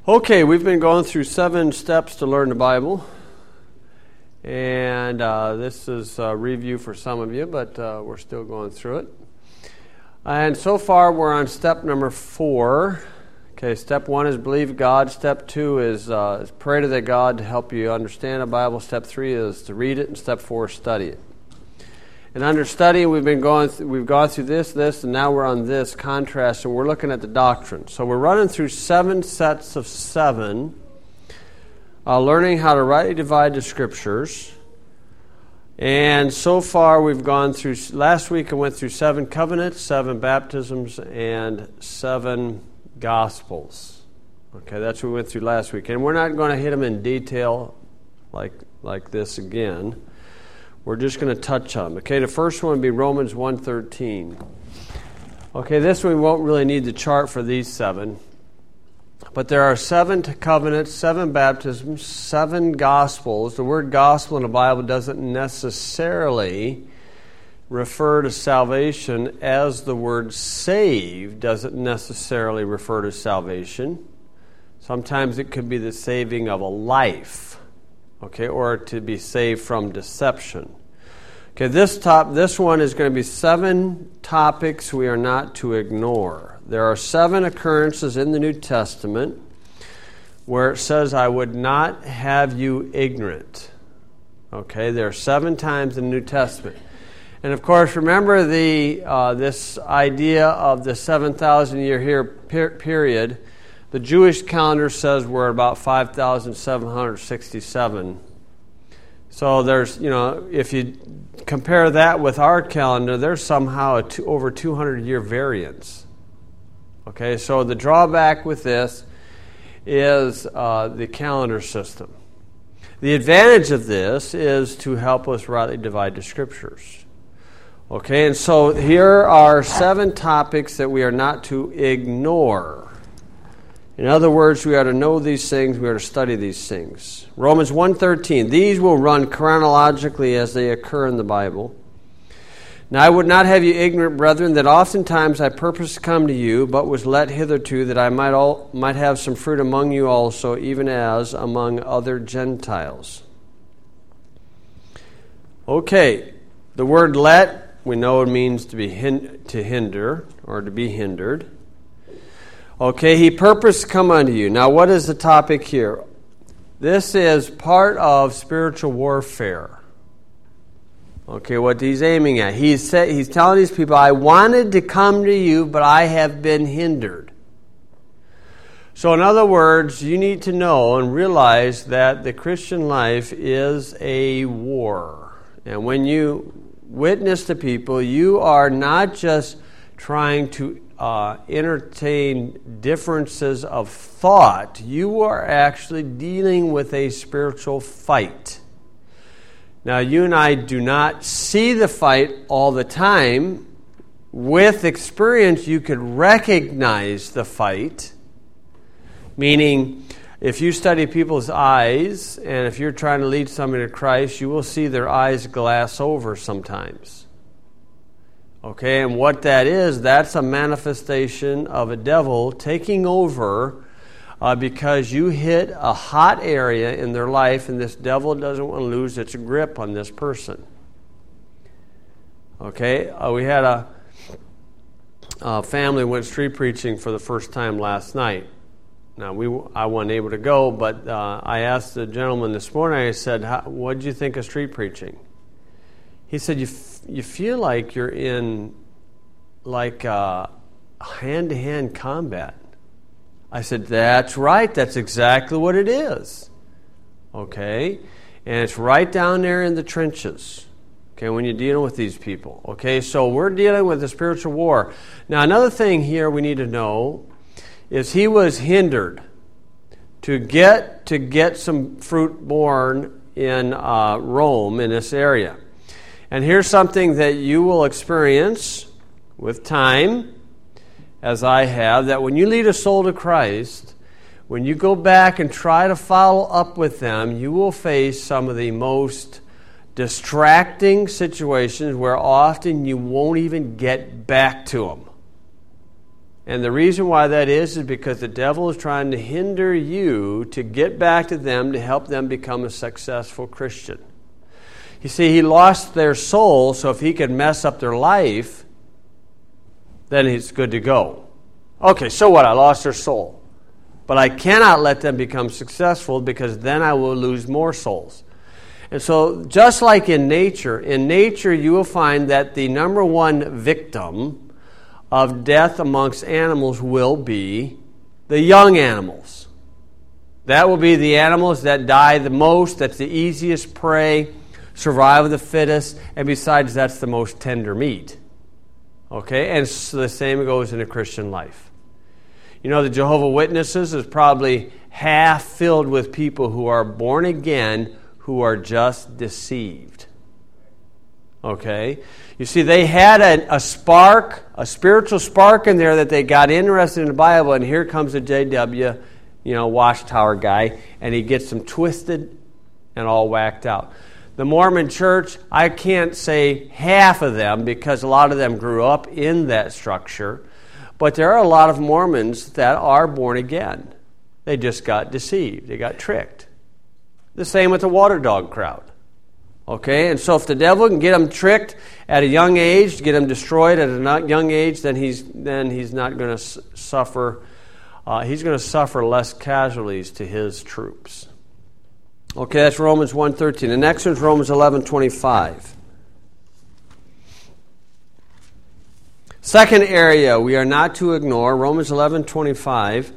Okay, we've been going through 7 steps to learn the Bible, and this is a review for some of you, but we're still going through it. And so far, we're on step number 4. Okay, step 1 is believe God. Step 2 is pray to God to help you understand the Bible. Step 3 is to read it, and step 4 is study it. And under study, we've gone through this, and now we're on this contrast, and we're looking at the doctrine. So we're running through 7 sets of 7, learning how to rightly divide the Scriptures. And so far, we've gone through. Last week, I went through 7 covenants, 7 baptisms, and 7 gospels. Okay, that's what we went through last week, and we're not going to hit them in detail like this again. We're just going to touch on them. Okay, the first one would be Romans 1:13. Okay, this one we won't really need the chart for these 7. But there are 7 covenants, 7 baptisms, 7 gospels. The word gospel in the Bible doesn't necessarily refer to salvation as the word save doesn't necessarily refer to salvation. Sometimes it could be the saving of a life. Okay, or to be saved from deception. Okay, this one is going to be 7 topics we are not to ignore. There are 7 occurrences in the New Testament where it says, I would not have you ignorant. Okay, there are 7 times in the New Testament. And of course, remember this idea of the 7,000-year period. The Jewish calendar says we're about 5,767. So there's, if you compare that with our calendar, there's somehow over 200-year variance. Okay, so the drawback with this is the calendar system. The advantage of this is to help us rightly divide the Scriptures. Okay, and so here are 7 topics that we are not to ignore. In other words, we are to know these things, we are to study these things. Romans 1:13, these will run chronologically as they occur in the Bible. Now I would not have you ignorant, brethren, that oftentimes I purposed to come to you, but was let hitherto, that I might have some fruit among you also, even as among other Gentiles. Okay, the word let, we know it means to hinder, or to be hindered. Okay, he purposed to come unto you. Now, what is the topic here? This is part of spiritual warfare. Okay, what he's aiming at. He's telling these people, I wanted to come to you, but I have been hindered. So, in other words, you need to know and realize that the Christian life is a war. And when you witness to people, you are not just trying to entertain differences of thought. You are actually dealing with a spiritual fight. Now, you and I do not see the fight all the time. With experience, you could recognize the fight. Meaning, if you study people's eyes, and if you're trying to lead somebody to Christ, you will see their eyes glass over sometimes. Okay, and what that is, that's a manifestation of a devil taking over because you hit a hot area in their life, and this devil doesn't want to lose its grip on this person. Okay, we had a family went street preaching for the first time last night. Now, I wasn't able to go, but I asked the gentleman this morning, I said, what did you think of street preaching? He said, you feel like you're in hand-to-hand combat. I said, that's right. That's exactly what it is. Okay? And it's right down there in the trenches. Okay, when you're dealing with these people. Okay, so we're dealing with a spiritual war. Now, another thing here we need to know is he was hindered to get some fruit born in Rome, in this area. And here's something that you will experience with time, as I have, that when you lead a soul to Christ, when you go back and try to follow up with them, you will face some of the most distracting situations where often you won't even get back to them. And the reason why that is because the devil is trying to hinder you to get back to them to help them become a successful Christian. You see, he lost their soul, so if he could mess up their life, then it's good to go. Okay, so what? I lost their soul. But I cannot let them become successful because then I will lose more souls. And so just like in nature you will find that the number one victim of death amongst animals will be the young animals. That will be the animals that die the most, that's the easiest prey, survival of the fittest, and besides that's the most tender meat. Okay, and so the same goes in a Christian life. You know, the Jehovah's Witnesses is probably half filled with people who are born again who are just deceived. Okay? You see, they had a spark, a spiritual spark in there that they got interested in the Bible, and here comes a JW, Watchtower guy, and he gets them twisted and all whacked out. The Mormon church, I can't say half of them because a lot of them grew up in that structure, but there are a lot of Mormons that are born again. They just got deceived. They got tricked. The same with the water dog crowd. Okay, and so if the devil can get them tricked at a young age, get them destroyed at a young age, then he's not going to suffer. He's going to suffer less casualties to his troops. Okay, that's Romans 1:13. The next one is Romans 11:25. Second area we are not to ignore, Romans 11:25.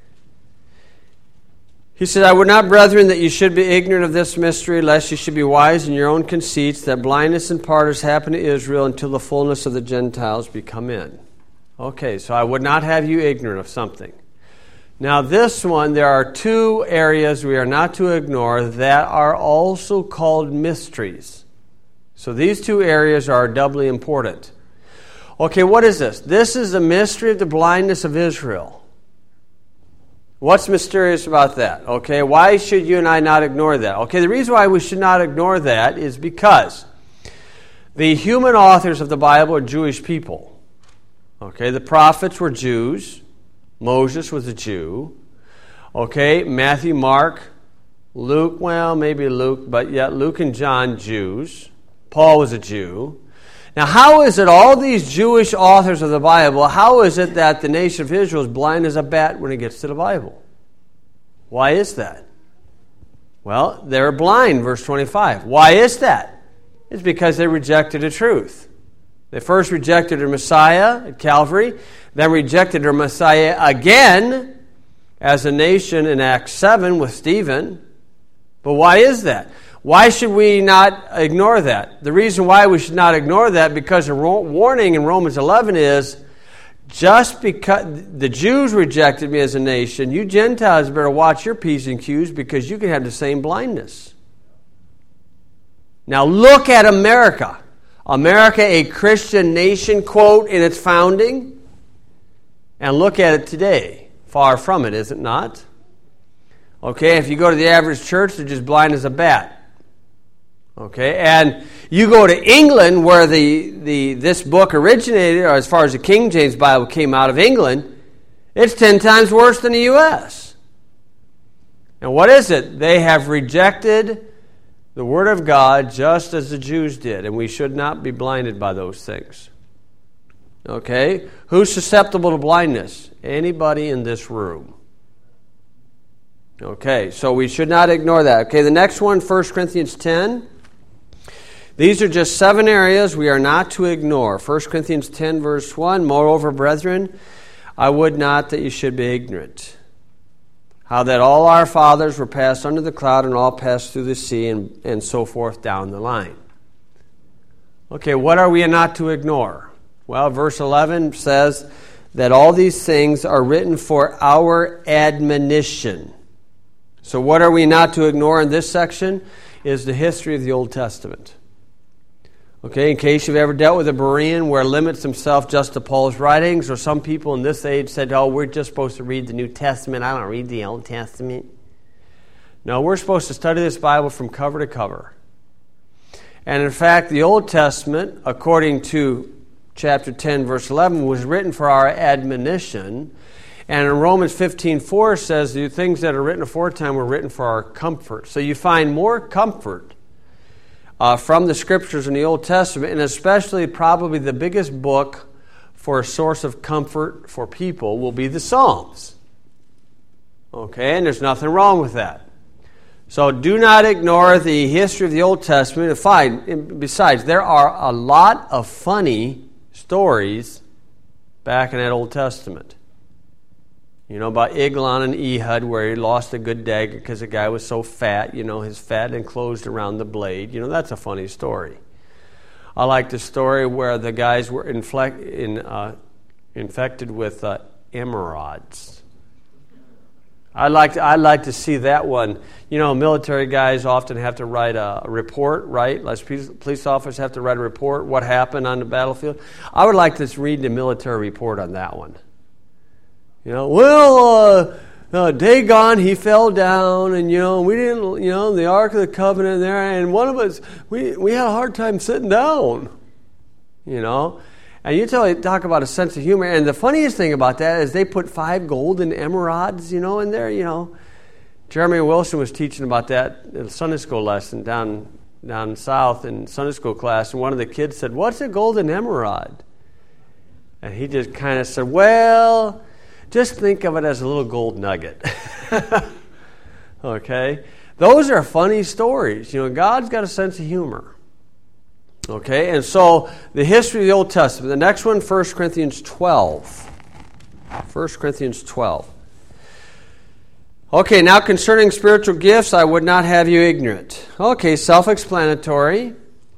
He said, I would not, brethren, that you should be ignorant of this mystery, lest you should be wise in your own conceits, that blindness in part has happened to Israel until the fullness of the Gentiles be come in. Okay, so I would not have you ignorant of something. Now this one, there are two areas we are not to ignore that are also called mysteries. So these two areas are doubly important. Okay, what is this? This is the mystery of the blindness of Israel. What's mysterious about that? Okay, why should you and I not ignore that? Okay, the reason why we should not ignore that is because the human authors of the Bible are Jewish people. Okay, the prophets were Jews. Moses was a Jew. Okay, Matthew, Mark, Luke, well, maybe Luke, but yet Luke and John, Jews. Paul was a Jew. Now, how is it all these Jewish authors of the Bible, how is it that the nation of Israel is blind as a bat when it gets to the Bible? Why is that? Well, they're blind, verse 25. Why is that? It's because they rejected the truth. They first rejected their Messiah at Calvary, then rejected their Messiah again as a nation in Acts 7 with Stephen. But why is that? Why should we not ignore that? The reason why we should not ignore that, because the warning in Romans 11 is, just because the Jews rejected me as a nation, you Gentiles better watch your P's and Q's because you can have the same blindness. Now look at America. America, a Christian nation, quote, in its founding, and look at it today. Far from it, is it not? Okay, if you go to the average church, they're just blind as a bat. Okay, and you go to England, where this book originated, or as far as the King James Bible came out of England, it's 10 times worse than the U.S. And what is it? They have rejected the Word of God just as the Jews did, and we should not be blinded by those things. Okay, who's susceptible to blindness? Anybody in this room. Okay, so we should not ignore that. Okay, the next one, 1 Corinthians 10. These are just 7 areas we are not to ignore. 1 Corinthians 10, verse 1, Moreover, brethren, I would not that you should be ignorant, how that all our fathers were passed under the cloud and all passed through the sea, and so forth down the line. Okay, what are we not to ignore? Well, verse 11 says that all these things are written for our admonition. So what are we not to ignore in this section is the history of the Old Testament. Okay, in case you've ever dealt with a Berean where limits himself just to Paul's writings, or some people in this age said, oh, we're just supposed to read the New Testament. I don't read the Old Testament. No, we're supposed to study this Bible from cover to cover. And in fact, the Old Testament, according to chapter 10, verse 11, was written for our admonition. And in Romans 15:4 says the things that are written aforetime were written for our comfort. So you find more comfort from the Scriptures in the Old Testament, and especially probably the biggest book for a source of comfort for people will be the Psalms. Okay, and there's nothing wrong with that. So do not ignore the history of the Old Testament. Besides, there are a lot of funny stories back in that Old Testament. You know about Eglon and Ehud, where he lost a good dagger because the guy was so fat, his fat enclosed around the blade. That's a funny story. I like the story where the guys were infected with emerods. I like to see that one. Military guys often have to write a report, right? Like police officers have to write a report, what happened on the battlefield. I would like to read the military report on that one. Dagon, he fell down, and we didn't, the Ark of the Covenant there, and one of us, we had a hard time sitting down, And you talk about a sense of humor, and the funniest thing about that is they put 5 golden emerods, in there, Jeremy Wilson was teaching about that in a Sunday school lesson down south in Sunday school class, and one of the kids said, "What's a golden emerald?" And he just kind of said, "Well, just think of it as a little gold nugget." Okay? Those are funny stories. God's got a sense of humor. Okay? And so, the history of the Old Testament. The next one, 1 Corinthians 12. 1 Corinthians 12. Okay, now concerning spiritual gifts, I would not have you ignorant. Okay, self-explanatory.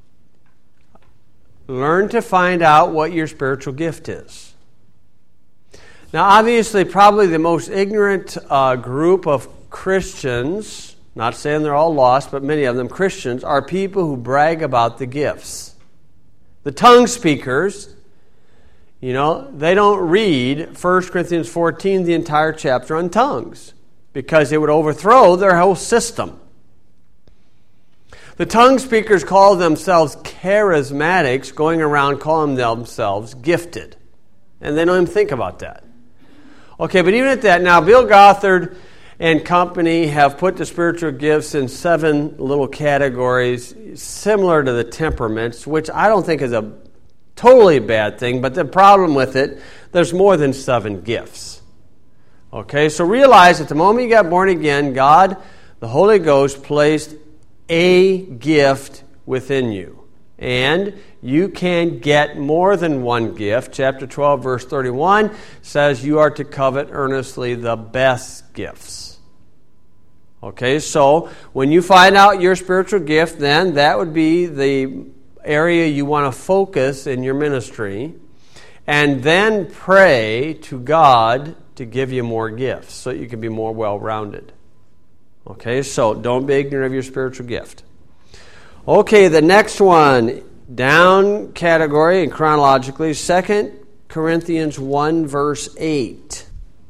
Learn to find out what your spiritual gift is. Now, obviously, probably the most ignorant group of Christians, not saying they're all lost, but many of them Christians, are people who brag about the gifts. The tongue speakers, they don't read 1 Corinthians 14, the entire chapter on tongues, because it would overthrow their whole system. The tongue speakers call themselves charismatics, going around calling themselves gifted. And they don't even think about that. Okay, but even at that, now Bill Gothard and company have put the spiritual gifts in 7 little categories, similar to the temperaments, which I don't think is a totally bad thing, but the problem with it, there's more than 7 gifts. Okay, so realize at the moment you got born again, God, the Holy Ghost, placed a gift within you. And you can get more than one gift. Chapter 12, verse 31 says you are to covet earnestly the best gifts. Okay, so when you find out your spiritual gift, then that would be the area you want to focus in your ministry. And then pray to God to give you more gifts so you can be more well-rounded. Okay, so don't be ignorant of your spiritual gift. Okay, the next one, down category and chronologically, 2 Corinthians 1, verse 8.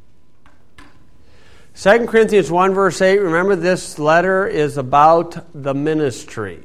2 Corinthians 1, verse 8, remember this letter is about the ministry.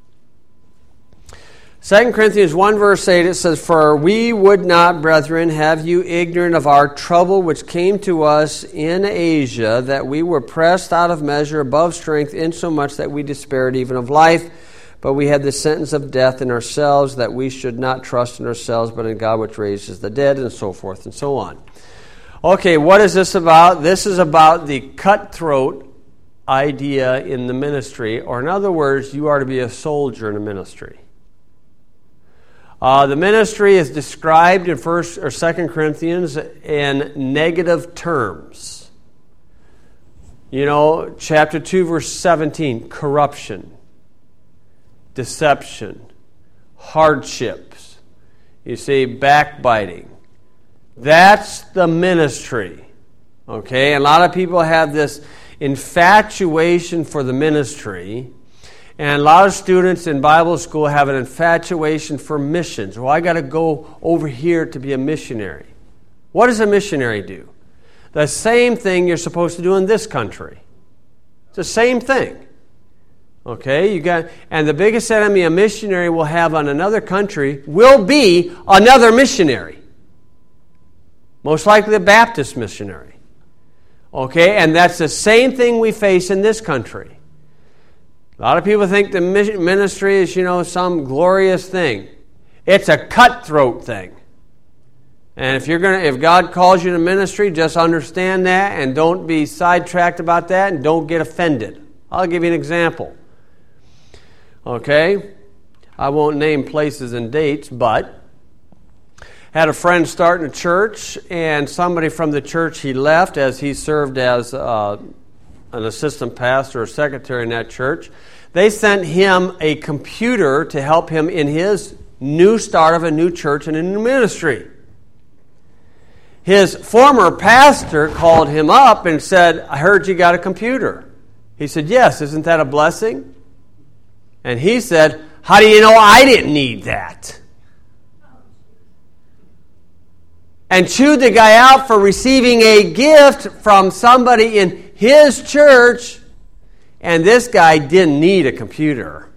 2 Corinthians 1, verse 8, it says, "For we would not, brethren, have you ignorant of our trouble which came to us in Asia, that we were pressed out of measure above strength, insomuch that we despaired even of life. But we had the sentence of death in ourselves, that we should not trust in ourselves, but in God which raises the dead," and so forth and so on. Okay, what is this about? This is about the cutthroat idea in the ministry, or in other words, you are to be a soldier in the ministry. The ministry is described in 1 or 2 Corinthians in negative terms. Chapter 2, verse 17, corruption, deception, hardships. You see, backbiting. That's the ministry. Okay? And a lot of people have this infatuation for the ministry. And a lot of students in Bible school have an infatuation for missions. Well, I got to go over here to be a missionary. What does a missionary do? The same thing you're supposed to do in this country. It's the same thing. Okay, and the biggest enemy a missionary will have on another country will be another missionary. Most likely a Baptist missionary. Okay, and that's the same thing we face in this country. A lot of people think the ministry is, some glorious thing. It's a cutthroat thing. And if God calls you to ministry, just understand that and don't be sidetracked about that and don't get offended. I'll give you an example. Okay? I won't name places and dates, but had a friend starting a church, and somebody from the church he left as he served as an assistant pastor or secretary in that church. They sent him a computer to help him in his new start of a new church and a new ministry. His former pastor called him up and said, I heard you got a computer. He said, yes, isn't that a blessing? And he said, how do you know I didn't need that? And chewed the guy out for receiving a gift from somebody in his church, and this guy didn't need a computer.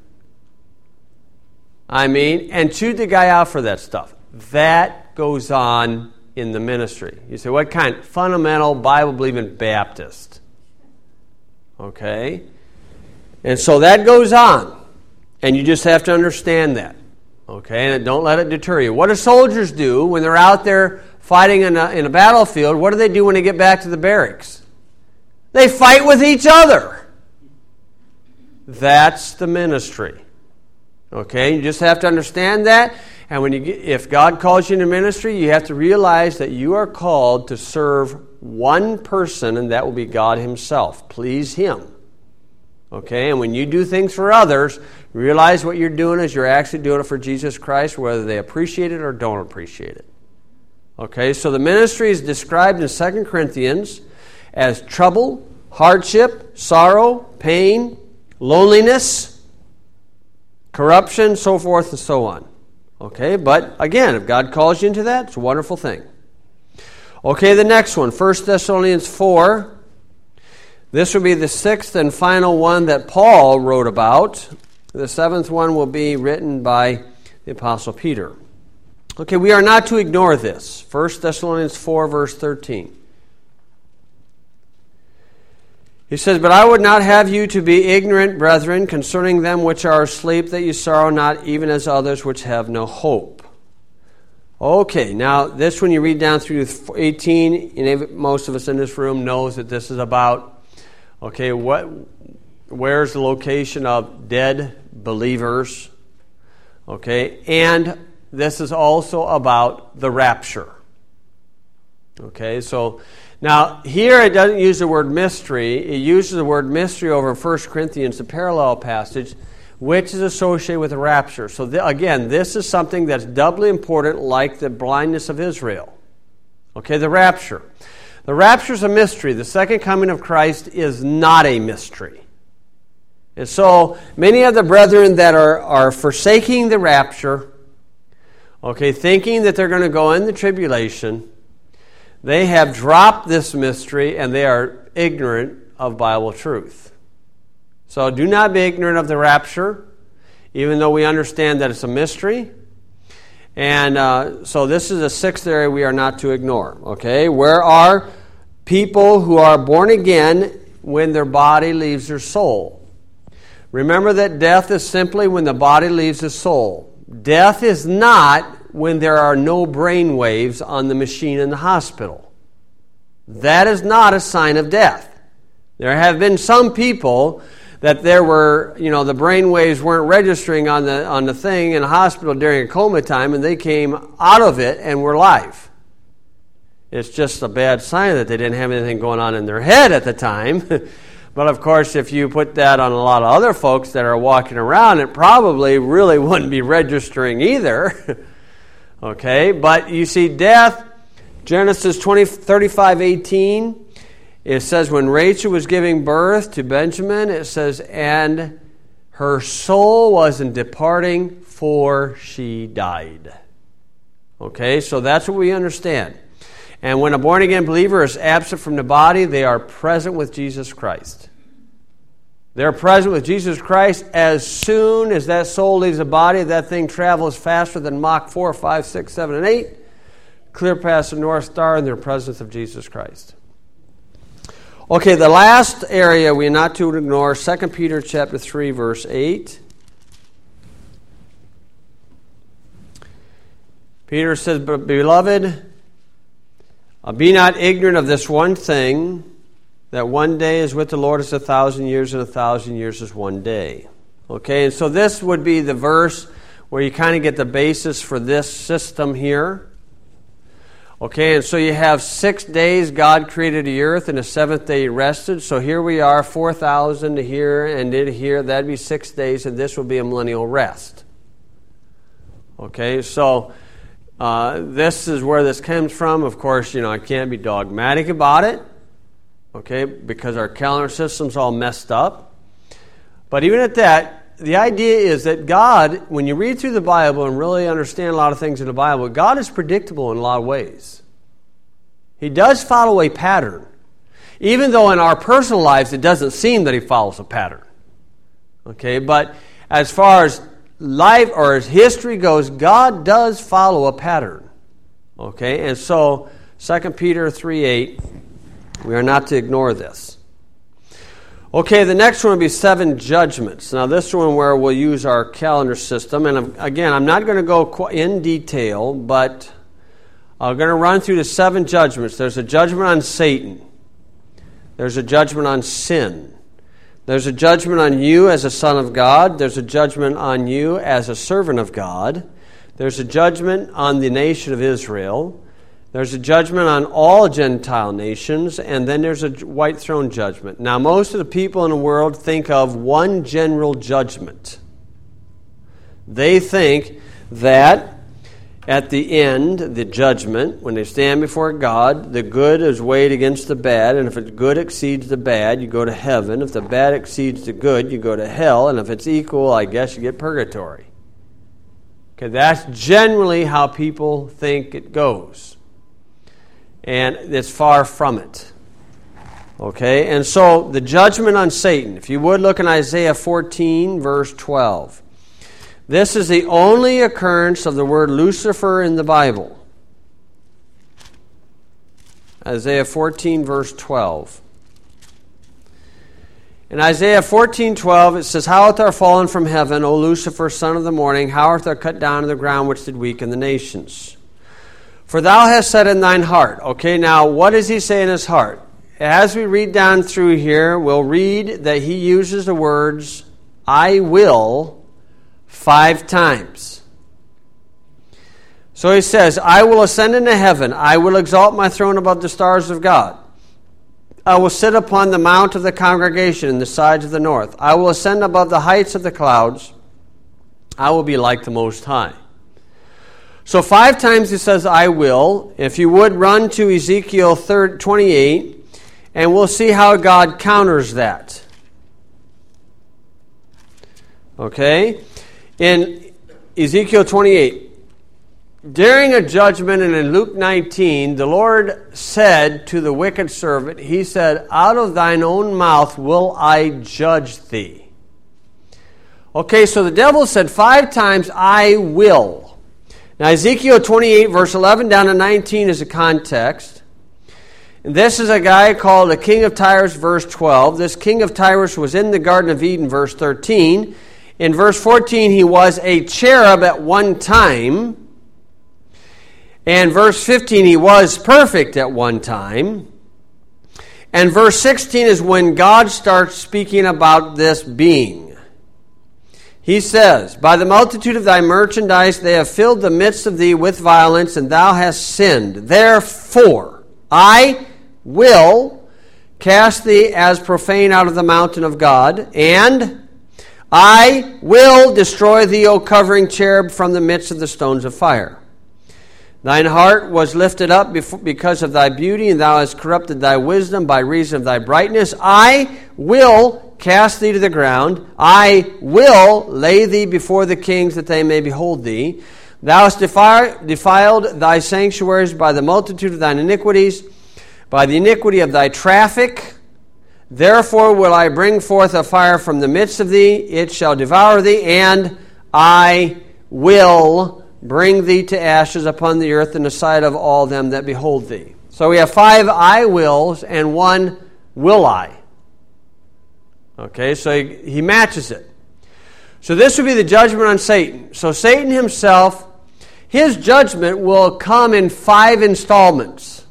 And chewed the guy out for that stuff. That goes on in the ministry. You say, what kind? Fundamental, Bible-believing Baptist. Okay? And so that goes on. And you just have to understand that. Okay? And don't let it deter you. What do soldiers do when they're out there fighting in a battlefield? What do they do when they get back to the barracks? They fight with each other. That's the ministry. Okay? You just have to understand that. And if God calls you into ministry, you have to realize that you are called to serve one person, and that will be God Himself. Please Him. Okay? And when you do things for others, realize what you're doing is you're actually doing it for Jesus Christ, whether they appreciate it or don't appreciate it. Okay? So the ministry is described in 2 Corinthians as trouble, hardship, sorrow, pain, loneliness, corruption, so forth and so on. Okay, but again, if God calls you into that, it's a wonderful thing. Okay, the next one, 1 Thessalonians 4. This will be the sixth and final one that Paul wrote about. The seventh one will be written by the Apostle Peter. Okay, we are not to ignore this. 1 Thessalonians 4, verse 13. He says, but I would not have you to be ignorant, brethren, concerning them which are asleep, that you sorrow not, even as others which have no hope. Okay, now this when you read down through 18, most of us in this room knows that this is about, okay, where's the location of dead believers? Okay, and this is also about the rapture. Okay, so now, here it doesn't use the word mystery. It uses the word mystery over in 1 Corinthians, the parallel passage, which is associated with the rapture. So, again, this is something that's doubly important, like the blindness of Israel. Okay, the rapture. The rapture is a mystery. The second coming of Christ is not a mystery. And so, many of the brethren that are forsaking the rapture, okay, thinking that they're going to go in the tribulation, they have dropped this mystery and they are ignorant of Bible truth. So do not be ignorant of the rapture, even though we understand that it's a mystery. And so this is a sixth area we are not to ignore. Okay, where are people who are born again when their body leaves their soul? Remember that death is simply when the body leaves the soul. Death is not when there are no brain waves on the machine in the hospital. That is not a sign of death. There have been some people that there were, the brain waves weren't registering on the thing in the hospital during a coma time, and they came out of it and were alive. It's just a bad sign that they didn't have anything going on in their head at the time. But of course, if you put that on a lot of other folks that are walking around, it probably really wouldn't be registering either. Okay, but you see death, Genesis 35:18, it says when Rachel was giving birth to Benjamin, it says, and her soul was in departing, for she died. Okay, so that's what we understand. And when a born-again believer is absent from the body, they are present with Jesus Christ. They're present with Jesus Christ. As soon as that soul leaves the body, that thing travels faster than Mach 4, 5, 6, 7, and 8. Clear past the North Star in their presence of Jesus Christ. Okay, the last area we are not to ignore, 2 Peter chapter 3, verse 8. Peter says, "But beloved, be not ignorant of this one thing, that one day is with the Lord as 1,000 years, and 1,000 years is one day." Okay, and so this would be the verse where you kind of get the basis for this system here. Okay, and so you have 6 days God created the earth, and the seventh day He rested. So here we are, 4,000 to here and to here. That'd be 6 days, and this will be a millennial rest. Okay, so this is where this comes from. Of course, I can't be dogmatic about it, okay, because our calendar system's all messed up. But even at that, the idea is that God, when you read through the Bible and really understand a lot of things in the Bible, God is predictable in a lot of ways. He does follow a pattern, even though in our personal lives it doesn't seem that He follows a pattern. Okay, but as far as life or as history goes, God does follow a pattern. Okay, and so 2 Peter 3:8, we are not to ignore this. Okay, the next one will be 7 judgments. Now this one where we'll use our calendar system, and again, I'm not going to go in detail, but I'm going to run through the 7 judgments. There's a judgment on Satan. There's a judgment on sin. There's a judgment on you as a son of God. There's a judgment on you as a servant of God. There's a judgment on the nation of Israel. There's a judgment on all Gentile nations. And then there's a white throne judgment. Now, most of the people in the world think of one general judgment. They think that at the end, the judgment, when they stand before God, the good is weighed against the bad, and if the good exceeds the bad, you go to heaven. If the bad exceeds the good, you go to hell, and if it's equal, I guess you get purgatory. Okay, that's generally how people think it goes. And it's far from it. Okay, and so the judgment on Satan, if you would look in Isaiah 14, verse 12. This is the only occurrence of the word Lucifer in the Bible. Isaiah 14, verse 12. In Isaiah 14:12, it says, "How art thou fallen from heaven, O Lucifer, son of the morning? How art thou cut down to the ground, which did weaken the nations? For thou hast said in thine heart." Okay, now what does he say in his heart? As we read down through here, we'll read that he uses the words, "I will," 5 times. So he says, "I will ascend into heaven. I will exalt my throne above the stars of God. I will sit upon the mount of the congregation in the sides of the north. I will ascend above the heights of the clouds. I will be like the Most High." So 5 times he says, "I will." If you would run to Ezekiel 28, and we'll see how God counters that. Okay? In Ezekiel 28, during a judgment, and in Luke 19, the Lord said to the wicked servant, He said, "Out of thine own mouth will I judge thee." Okay, so the devil said 5 times, "I will." Now Ezekiel 28, verse 11 down to 19 is a context. And this is a guy called the king of Tyrus, verse 12. This king of Tyrus was in the Garden of Eden, verse 13. In verse 14, he was a cherub at one time. And verse 15, he was perfect at one time. And verse 16 is when God starts speaking about this being. He says, "By the multitude of thy merchandise they have filled the midst of thee with violence, and thou hast sinned. Therefore, I will cast thee as profane out of the mountain of God, and I will destroy thee, O covering cherub, from the midst of the stones of fire. Thine heart was lifted up because of thy beauty, and thou hast corrupted thy wisdom by reason of thy brightness. I will cast thee to the ground. I will lay thee before the kings, that they may behold thee. Thou hast defiled thy sanctuaries by the multitude of thine iniquities, by the iniquity of thy traffic. Therefore will I bring forth a fire from the midst of thee, it shall devour thee, and I will bring thee to ashes upon the earth in the sight of all them that behold thee. So we have 5 I wills and 1 will I. Okay, so he matches it. So this would be the judgment on Satan. So Satan himself, his judgment will come in 5 installments.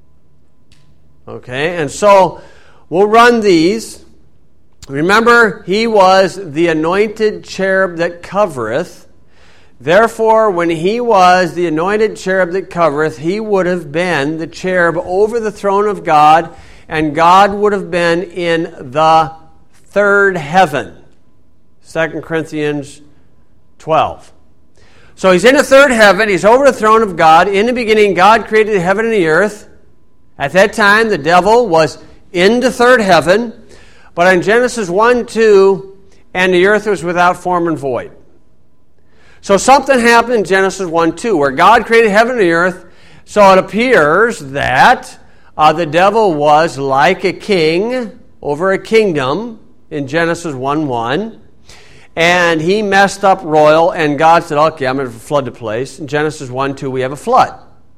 Okay, and so we'll run these. Remember, he was the anointed cherub that covereth. Therefore, when he was the anointed cherub that covereth, he would have been the cherub over the throne of God, and God would have been in the third heaven. 2 Corinthians 12. So he's in the third heaven. He's over the throne of God. In the beginning, God created the heaven and the earth. At that time, the devil was in the third heaven. But in Genesis 1:2, and the earth was without form and void. So something happened in Genesis 1:2 where God created heaven and the earth. So it appears that the devil was like a king over a kingdom in Genesis 1:1. And he messed up royal, and God said, okay, I'm going to flood the place. In Genesis 1:2, we have a flood.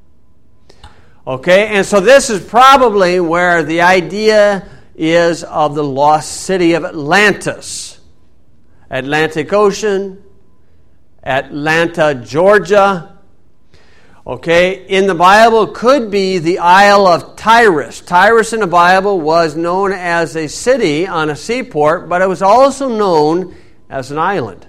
Okay, and so this is probably where the idea is of the lost city of Atlantis. Atlantic Ocean, Atlanta, Georgia. Okay, in the Bible could be the Isle of Tyrus. Tyrus in the Bible was known as a city on a seaport, but it was also known as an island.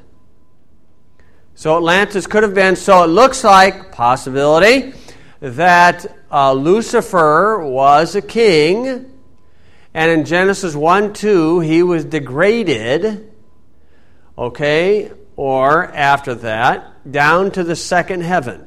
So Atlantis could have been, so it looks like, possibility, that Lucifer was a king, and in Genesis 1:2 he was degraded, okay, or after that, down to the second heaven.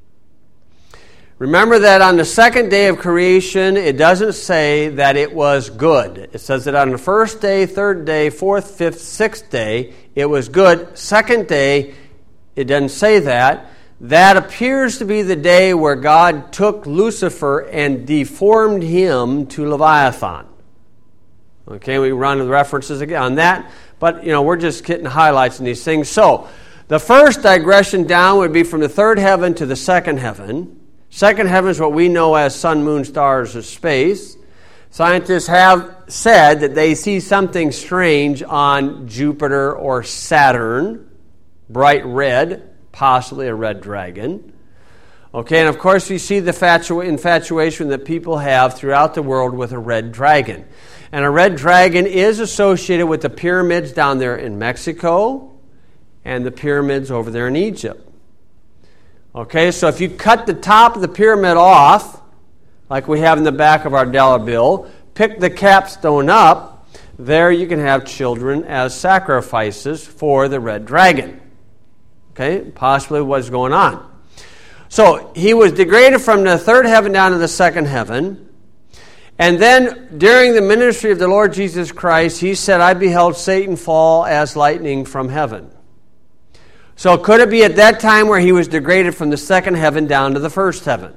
Remember that on the second day of creation, it doesn't say that it was good. It says that on the first day, third day, fourth, fifth, sixth day, it was good. Second day, it doesn't say that. That appears to be the day where God took Lucifer and deformed him to Leviathan. Okay, we run the references again on that, but we're just getting highlights in these things. So, the first digression down would be from the third heaven to the second heaven. Second heaven is what we know as sun, moon, stars, or space. Scientists have said that they see something strange on Jupiter or Saturn, bright red, possibly a red dragon. Okay, and of course we see the infatuation that people have throughout the world with a red dragon. And a red dragon is associated with the pyramids down there in Mexico and the pyramids over there in Egypt. Okay, so if you cut the top of the pyramid off, like we have in the back of our dollar bill, pick the capstone up, there you can have children as sacrifices for the red dragon. Okay, possibly what's going on. So he was degraded from the third heaven down to the second heaven. And then during the ministry of the Lord Jesus Christ, he said, I beheld Satan fall as lightning from heaven. So could it be at that time where he was degraded from the second heaven down to the first heaven?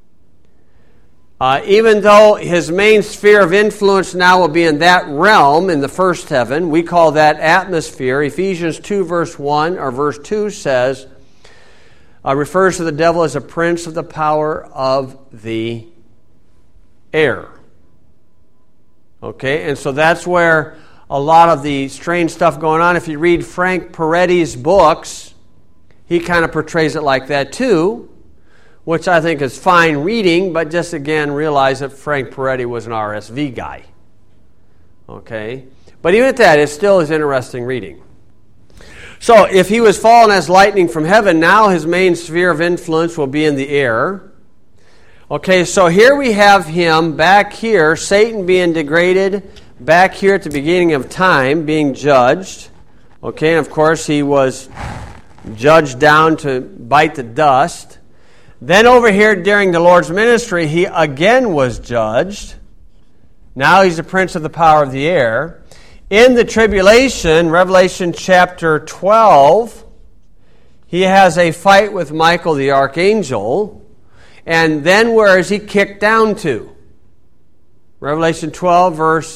Even though his main sphere of influence now will be in that realm in the first heaven, we call that atmosphere. Ephesians 2 verse 1 or verse 2 says, refers to the devil as a prince of the power of the air. Okay, and so that's where a lot of the strange stuff going on. If you read Frank Peretti's books, he kind of portrays it like that too, which I think is fine reading, but just again realize that Frank Peretti was an RSV guy. Okay? But even at that, it still is interesting reading. So if he was fallen as lightning from heaven, now his main sphere of influence will be in the air. Okay, so here we have him back here, Satan being degraded, back here at the beginning of time, being judged. Okay, and of course he was judged down to bite the dust. Then over here during the Lord's ministry, he again was judged. Now he's the prince of the power of the air. In the tribulation, Revelation chapter 12, he has a fight with Michael the archangel. And then where is he kicked down to? Revelation 12 verse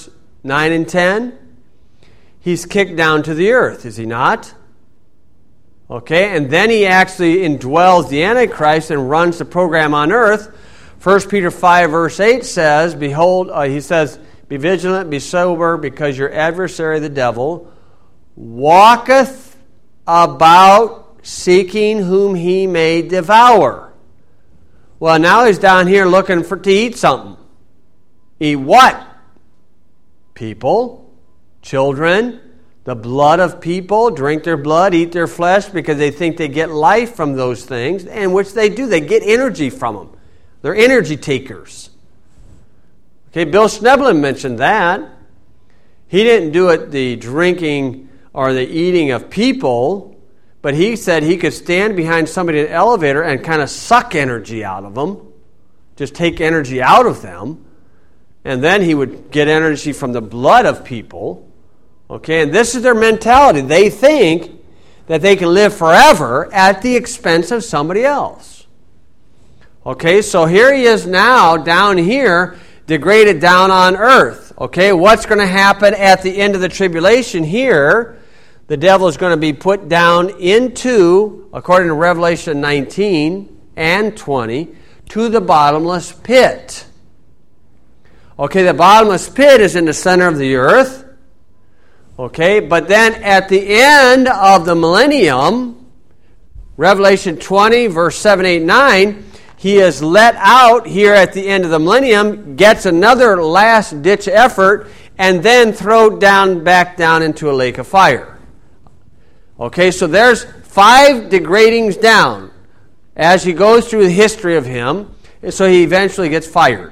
9 and 10, he's kicked down to the earth, is he not? Okay, and then he actually indwells the Antichrist and runs the program on earth. 1 Peter 5 verse 8 says, behold, he says, be vigilant, be sober, because your adversary, the devil, walketh about seeking whom he may devour. Well, now he's down here looking to eat something. Eat what? People, children, the blood of people, drink their blood, eat their flesh, because they think they get life from those things, and which they do. They get energy from them. They're energy takers. Okay, Bill Schneblin mentioned that. He didn't do it the drinking or the eating of people, but he said he could stand behind somebody in an elevator and kind of suck energy out of them, just take energy out of them, and then he would get energy from the blood of people. Okay, and this is their mentality. They think that they can live forever at the expense of somebody else. Okay, so here he is now down here, degraded down on earth. Okay, what's going to happen at the end of the tribulation here? The devil is going to be put down into, according to Revelation 19 and 20, to the bottomless pit. Okay, the bottomless pit is in the center of the earth. Okay, but then at the end of the millennium, Revelation 20, verse 7, 8, 9, he is let out here at the end of the millennium, gets another last-ditch effort, and then thrown back down into a lake of fire. Okay, so there's 5 degradings down as he goes through the history of him, and so he eventually gets fired.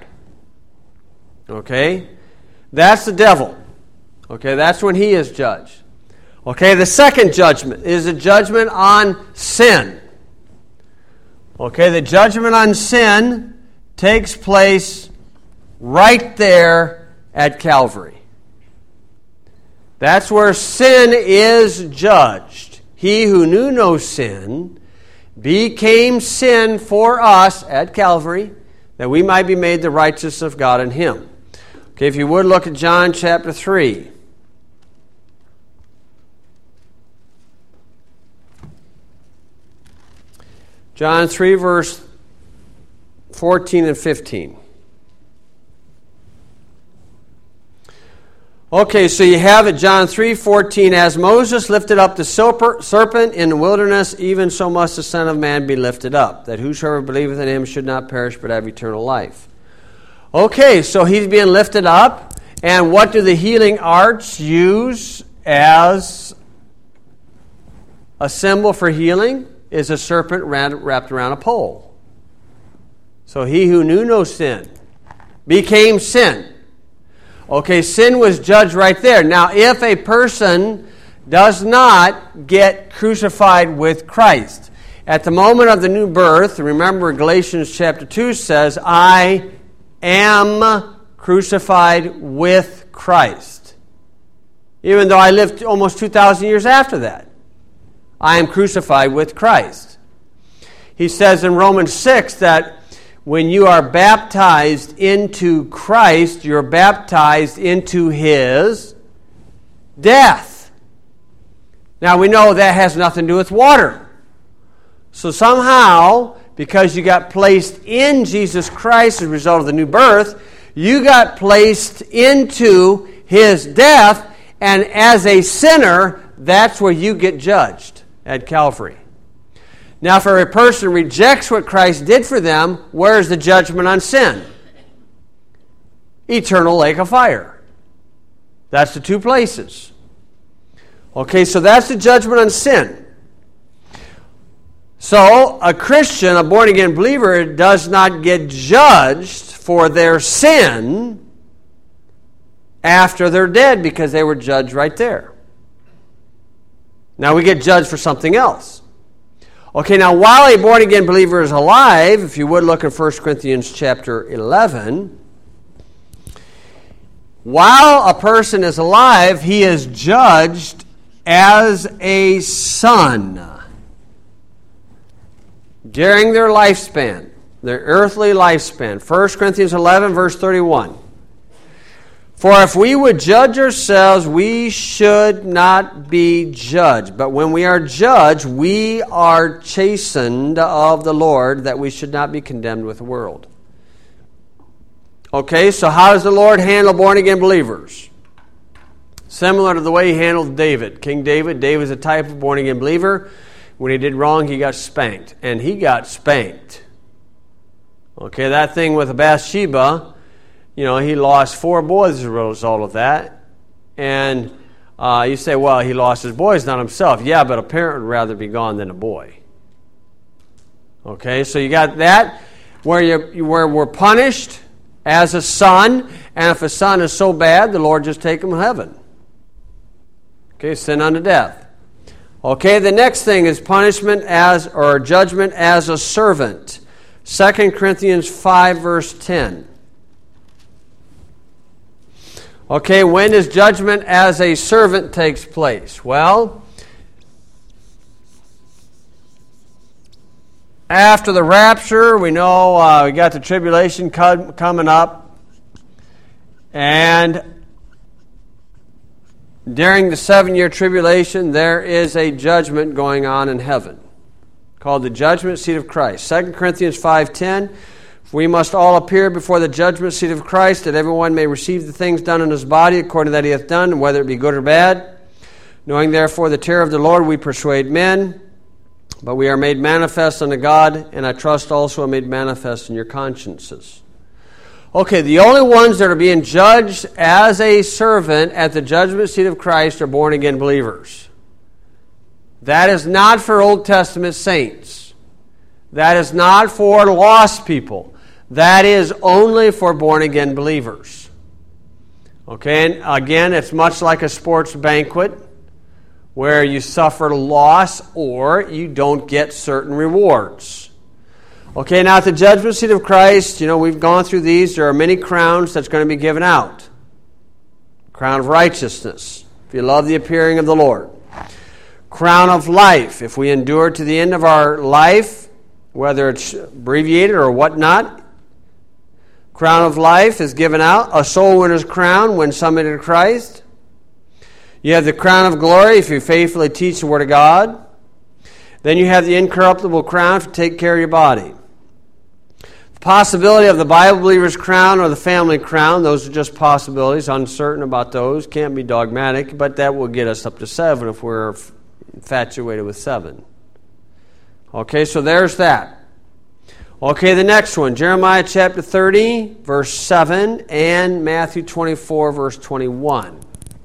Okay, that's the devil. Okay, that's when he is judged. Okay, the second judgment is a judgment on sin. Okay, the judgment on sin takes place right there at Calvary. That's where sin is judged. He who knew no sin became sin for us at Calvary, that we might be made the righteousness of God in him. Okay, if you would look at John chapter 3. John 3, verse 14 and 15. Okay, so you have it, John 3:14, as Moses lifted up the serpent in the wilderness, even so must the Son of Man be lifted up, that whosoever believeth in him should not perish but have eternal life. Okay, so he's being lifted up, and what do the healing arts use as a symbol for healing? Is a serpent wrapped around a pole. So he who knew no sin became sin. Okay, sin was judged right there. Now, if a person does not get crucified with Christ, at the moment of the new birth, remember Galatians chapter 2 says, I am crucified with Christ. Even though I lived almost 2,000 years after that. I am crucified with Christ. He says in Romans 6 that when you are baptized into Christ, you're baptized into his death. Now we know that has nothing to do with water. So somehow, because you got placed in Jesus Christ as a result of the new birth, you got placed into his death, and as a sinner, that's where you get judged. At Calvary. Now, if a person rejects what Christ did for them, where is the judgment on sin? Eternal lake of fire. That's the 2 places. Okay, so that's the judgment on sin. So, a Christian, a born-again believer, does not get judged for their sin after they're dead because they were judged right there. Now we get judged for something else. Okay, now while a born-again believer is alive, if you would look at 1 Corinthians chapter 11, while a person is alive, he is judged as a son. During their lifespan, their earthly lifespan. 1 Corinthians 11, verse 31. For if we would judge ourselves, we should not be judged. But when we are judged, we are chastened of the Lord, that we should not be condemned with the world. Okay, so how does the Lord handle born-again believers? Similar to the way He handled David. King David. David's a type of born-again believer. When he did wrong, he got spanked. And he got spanked. Okay, that thing with Bathsheba, he lost 4 boys as a result of that. And you say, well, he lost his boys, not himself. Yeah, but a parent would rather be gone than a boy. Okay, so you got that where we're punished as a son, and if a son is so bad, the Lord just take him to heaven. Okay, sin unto death. Okay, the next thing is punishment or judgment as a servant. 2 Corinthians 5, verse 10. Okay, when does judgment as a servant takes place? Well, after the rapture, we know we got the tribulation coming up. And during the 7-year tribulation, there is a judgment going on in heaven called the judgment seat of Christ. 2 Corinthians 5:10, we must all appear before the judgment seat of Christ, that everyone may receive the things done in his body according to that he hath done, whether it be good or bad. Knowing therefore the terror of the Lord, we persuade men, but we are made manifest unto God, and I trust also are made manifest in your consciences. Okay, the only ones that are being judged as a servant at the judgment seat of Christ are born-again believers. That is not for Old Testament saints. That is not for lost people. That is only for born-again believers. Okay, and again, it's much like a sports banquet where you suffer loss or you don't get certain rewards. Okay, now at the judgment seat of Christ, we've gone through these. There are many crowns that's going to be given out. Crown of righteousness, if you love the appearing of the Lord. Crown of life, if we endure to the end of our life, whether it's abbreviated or whatnot. Crown of life is given out. A soul winner's crown when summoned to Christ. You have the crown of glory if you faithfully teach the Word of God. Then you have the incorruptible crown to take care of your body. The possibility of the Bible believer's crown or the family crown, those are just possibilities. Uncertain about those. Can't be dogmatic, but that will get us up to 7 if we're infatuated with 7. Okay, so there's that. Okay, the next one, Jeremiah chapter 30, verse 7, and Matthew 24, verse 21.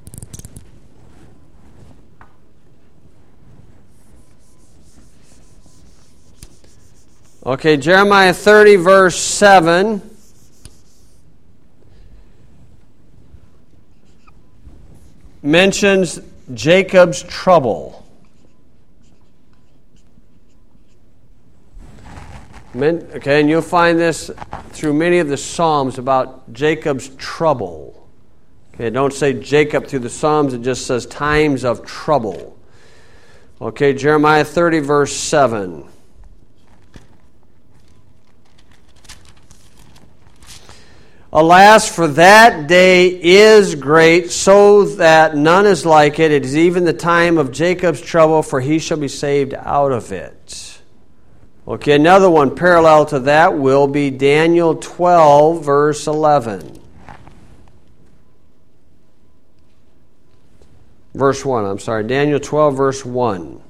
Okay, Jeremiah 30, verse 7. Mentions Jacob's trouble. Okay, and you'll find this through many of the Psalms about Jacob's trouble. Okay, don't say Jacob through the Psalms, it just says times of trouble. Okay, Jeremiah 30, verse 7. Alas, for that day is great, so that none is like it. It is even the time of Jacob's trouble, for he shall be saved out of it. Okay, another one parallel to that will be Daniel 12, verse 11. Verse 1, I'm sorry, Daniel 12, verse 1.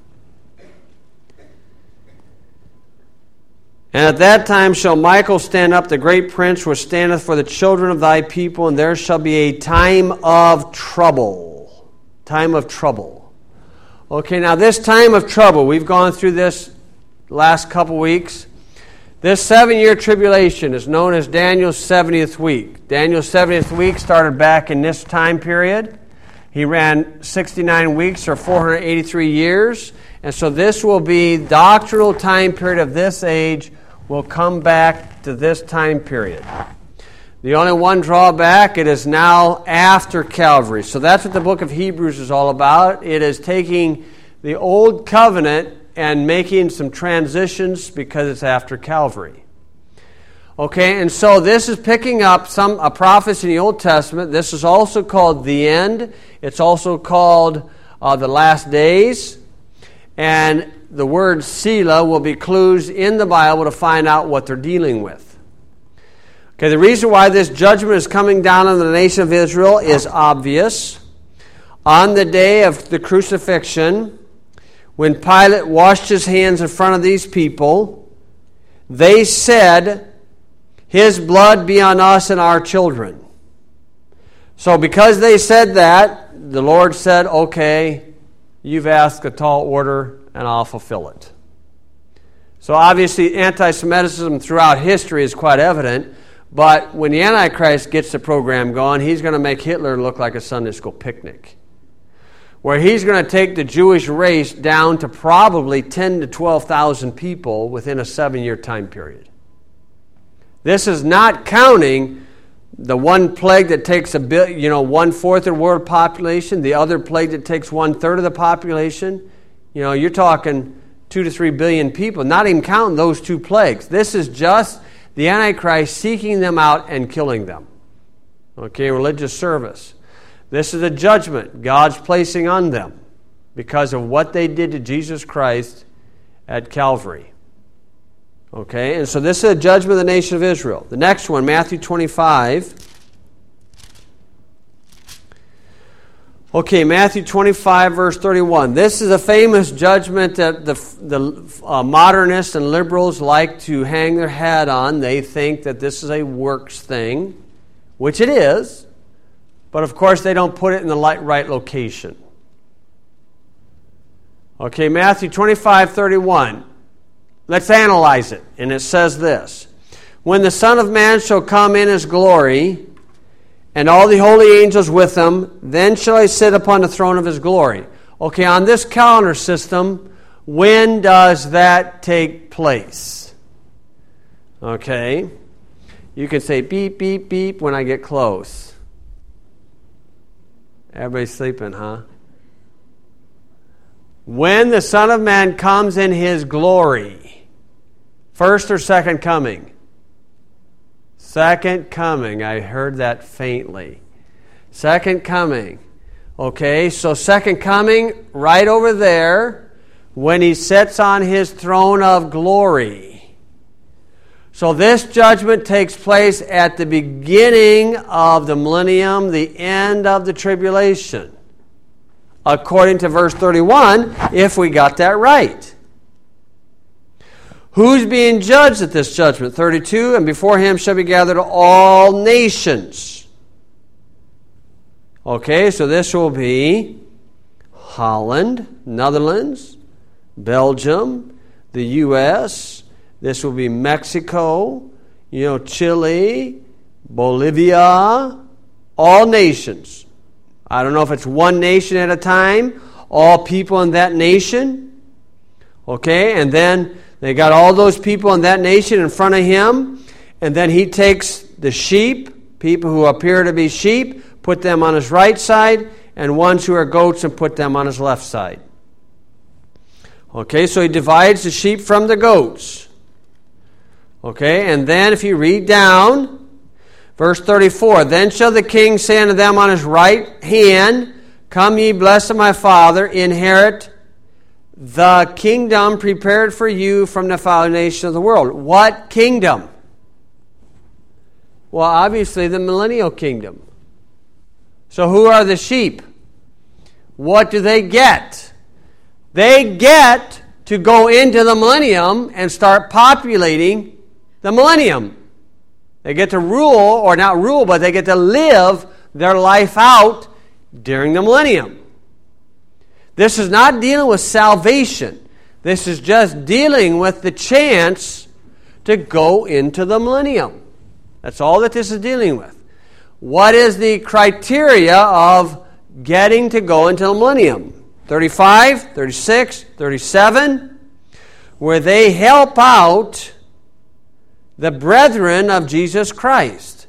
And at that time shall Michael stand up, the great prince, which standeth for the children of thy people, and there shall be a time of trouble. Time of trouble. Okay, now this time of trouble, we've gone through this last couple weeks. This 7-year tribulation is known as Daniel's 70th week. Daniel's 70th week started back in this time period. He ran 69 weeks or 483 years. And so this will be doctrinal time period of this age will come back to this time period. The only one drawback, it is now after Calvary. So that's what the book of Hebrews is all about. It is taking the old covenant and making some transitions because it's after Calvary. Okay, and so this is picking up a prophecy in the Old Testament. This is also called the end. It's also called the last days. And the word Selah will be clues in the Bible to find out what they're dealing with. Okay, the reason why this judgment is coming down on the nation of Israel is obvious. On the day of the crucifixion, when Pilate washed his hands in front of these people, they said, "His blood be on us and our children." So because they said that, the Lord said, "Okay, you've asked a tall order, and I'll fulfill it." So obviously anti-Semitism throughout history is quite evident, but when the Antichrist gets the program going, he's going to make Hitler look like a Sunday school picnic, where he's going to take the Jewish race down to probably 10 to 12,000 people within a 7-year time period. This is not counting the one plague that takes 1/4 of the world population, the other plague that takes 1/3 of the population. You're talking 2 to 3 billion people, not even counting those two plagues. This is just the Antichrist seeking them out and killing them. Okay, religious service. This is a judgment God's placing on them because of what they did to Jesus Christ at Calvary. Okay, and so this is a judgment of the nation of Israel. The next one, Matthew 25. Okay, Matthew 25, verse 31. This is a famous judgment that the modernists and liberals like to hang their hat on. They think that this is a works thing, which it is, but of course they don't put it in the right location. Okay, Matthew 25, 31. Let's analyze it. And it says this: "When the Son of Man shall come in his glory, and all the holy angels with him, then shall he sit upon the throne of his glory." Okay, on this calendar system, when does that take place? Okay, you can say beep, beep, beep when I get close. Everybody's sleeping, huh? When the Son of Man comes in his glory. First or second coming? Second coming. I heard that faintly. Second coming. Okay, so second coming right over there when he sits on his throne of glory. So this judgment takes place at the beginning of the millennium, the end of the tribulation. According to verse 31, if we got that right. Who's being judged at this judgment? 32, "And before him shall be gathered all nations." Okay, so this will be Holland, Netherlands, Belgium, the U.S., this will be Mexico, Chile, Bolivia, all nations. I don't know if it's one nation at a time, all people in that nation. Okay, and then they got all those people in that nation in front of him, and then he takes the sheep, people who appear to be sheep, put them on his right side, and ones who are goats and put them on his left side. Okay, so he divides the sheep from the goats. Okay, and then if you read down, verse 34, "Then shall the king say unto them on his right hand, Come ye blessed of my Father, inherit the kingdom prepared for you from the foundation of the world." What kingdom? Well, obviously the millennial kingdom. So who are the sheep? What do they get? They get to go into the millennium and start populating the millennium. They get to rule, or not rule, but they get to live their life out during the millennium. This is not dealing with salvation. This is just dealing with the chance to go into the millennium. That's all that this is dealing with. What is the criteria of getting to go into the millennium? 35, 36, 37, where they help out the brethren of Jesus Christ.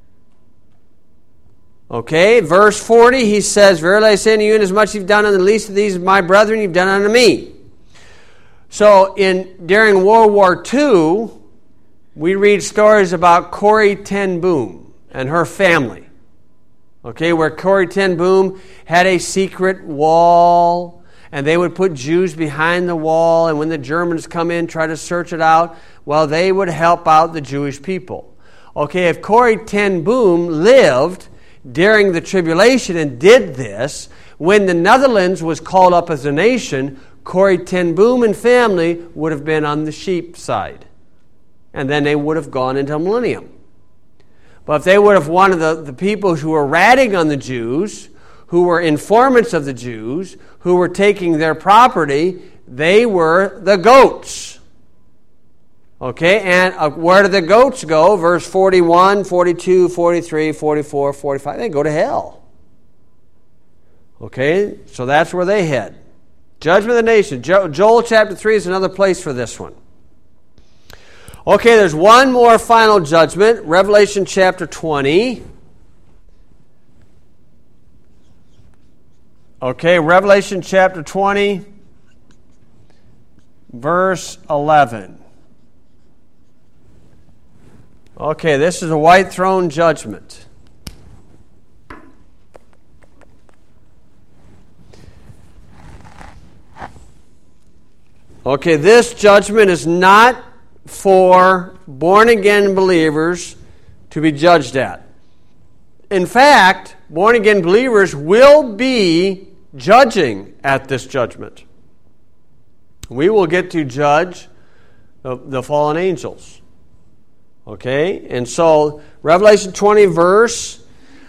Okay, verse 40, he says, "Verily I say unto you, inasmuch as you've done unto the least of these my brethren, you've done unto me." So during World War II, we read stories about Corrie ten Boom and her family. Okay, where Corrie ten Boom had a secret wall, and they would put Jews behind the wall, and when the Germans come in, try to search it out, well, they would help out the Jewish people. Okay, if Corrie ten Boom lived during the tribulation and did this, when the Netherlands was called up as a nation, Corrie ten Boom and family would have been on the sheep side. And then they would have gone into millennium. But if they would have one of the people who were ratting on the Jews, who were informants of the Jews, who were taking their property, they were the goats. Okay, and where do the goats go? Verse 41, 42, 43, 44, 45. They go to hell. Okay, so that's where they head. Judgment of the nation. Joel chapter 3 is another place for this one. Okay, there's one more final judgment. Revelation chapter 20. Okay, Revelation chapter 20, verse 11. Okay, this is a white throne judgment. Okay, this judgment is not for born-again believers to be judged at. In fact, born-again believers will be judging at this judgment. We will get to judge the fallen angels. Okay, and so Revelation 20 verse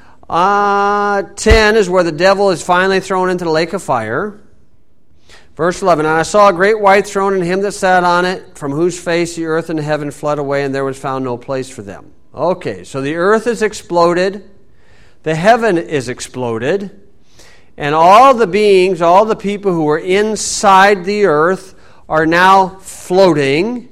10 is where the devil is finally thrown into the lake of fire. Verse 11, and I saw a great white throne and him that sat on it, from whose face the earth and the heaven fled away, and there was found no place for them. Okay, so the earth is exploded, the heaven is exploded, and all the beings, all the people who were inside the earth are now floating.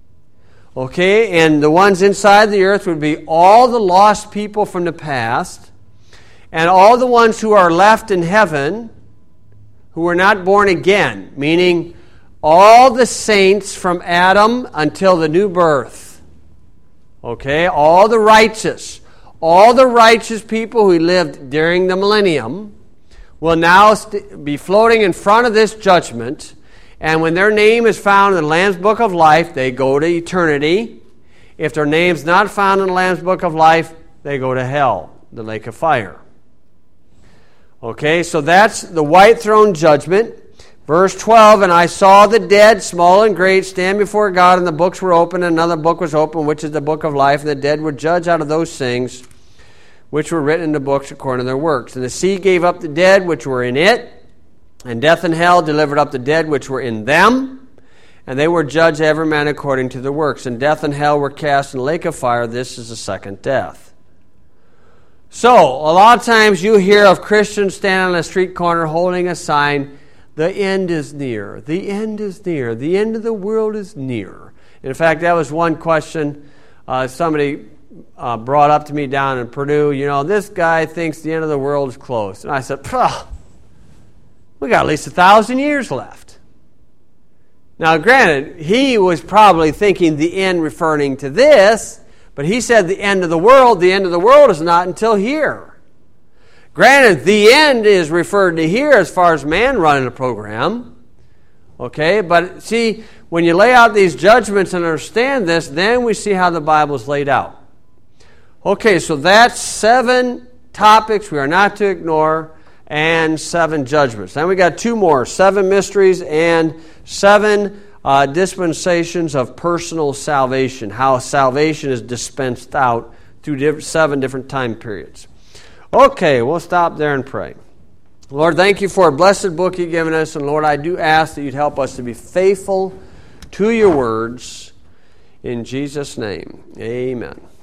Okay, and the ones inside the earth would be all the lost people from the past, and all the ones who are left in heaven who were not born again, meaning all the saints from Adam until the new birth. Okay, all the righteous people who lived during the millennium will now be floating in front of this judgment, and when their name is found in the Lamb's Book of Life, they go to eternity. If their name's not found in the Lamb's Book of Life, they go to hell, the lake of fire. Okay, so that's the white throne judgment. Verse 12, and I saw the dead, small and great, stand before God, and the books were opened, and another book was opened, which is the book of life, and the dead were judged out of those things which were written in the books according to their works. And the sea gave up the dead which were in it, and death and hell delivered up the dead which were in them, and they were judged every man according to their works. And death and hell were cast in the lake of fire. This is the second death. So, a lot of times you hear of Christians standing on a street corner holding a sign, the end is near, the end is near, the end of the world is near. In fact, that was one question somebody brought up to me down in Purdue. You know, this guy thinks the end of the world is close. And I said, we got at least 1,000 years left. Now, granted, he was probably thinking the end referring to this, but he said the end of the world is not until here. Granted, the end is referred to here as far as man running a program. Okay, but see, when you lay out these judgments and understand this, then we see how the Bible is laid out. Okay, so that's 7 topics we are not to ignore and 7 judgments. Then we got 2 more, 7 mysteries and 7 dispensations of personal salvation, how salvation is dispensed out through 7 different time periods. Okay, we'll stop there and pray. Lord, thank you for a blessed book you've given us, and Lord, I do ask that you'd help us to be faithful to your words. In Jesus' name, amen.